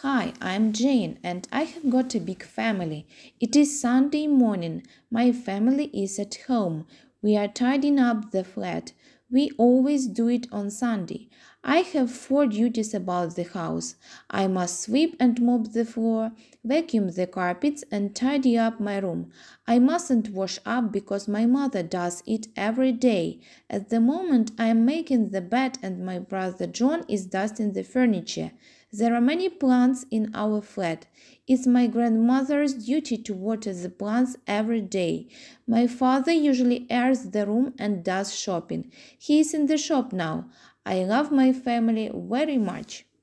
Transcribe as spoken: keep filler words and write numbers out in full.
Hi, I'm Jane and I have got a big family. It is Sunday morning. My family is at home. We are tidying up the flat. We always do it on Sunday. I have four duties about the house. I must sweep and mop the floor, vacuum the carpets, and tidy up my room. I mustn't wash up because my mother does it every day. At the moment, I am making the bed and my brother John is dusting the furniture. There are many plants in our flat. It's my grandmother's duty to water the plants every day. My father usually airs the room and does shopping. He is in the shop now. I love my family very much.